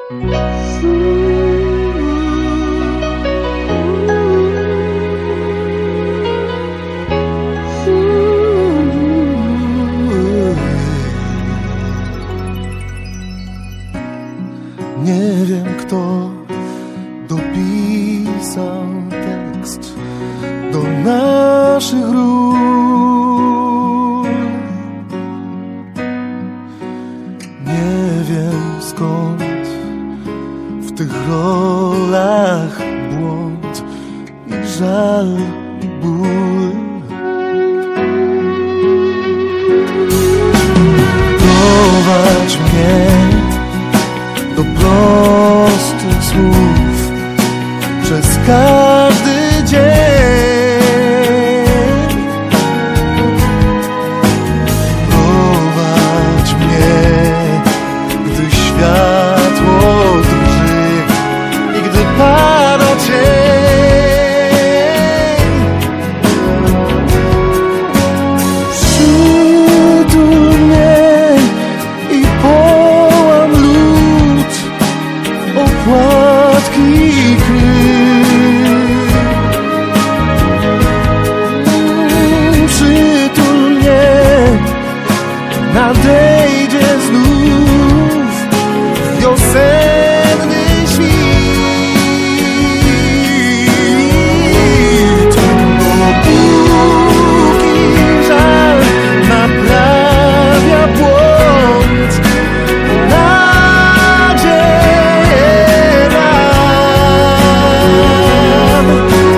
Nie wiem, kto dopisał tekst do naszych ról. Nie wiem, skąd w tych rolach błąd i żal i ból. Prowadź mnie do prostych słów przez każdy dzień. Prowadź mnie, gdy światło drży i gdy pada cień. Przytul mnie i połam lód, opłatki kryj. Przytul mnie, nadejdzie znów wiosenny świt. Dopóki żal naprawia błąd, nadzieję mam.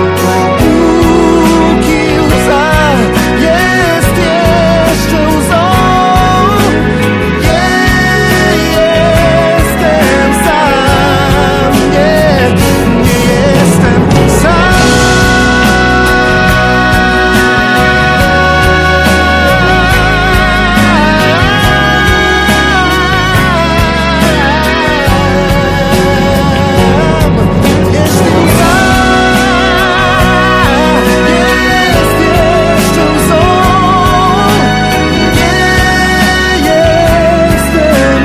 Dopóki łza jest jeszcze łzą, nie jestem sam, nie jestem sam. Jeśli łza jest jeszcze łzą, nie jestem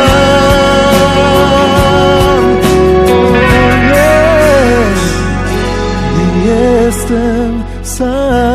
sam. Nie jestem sam.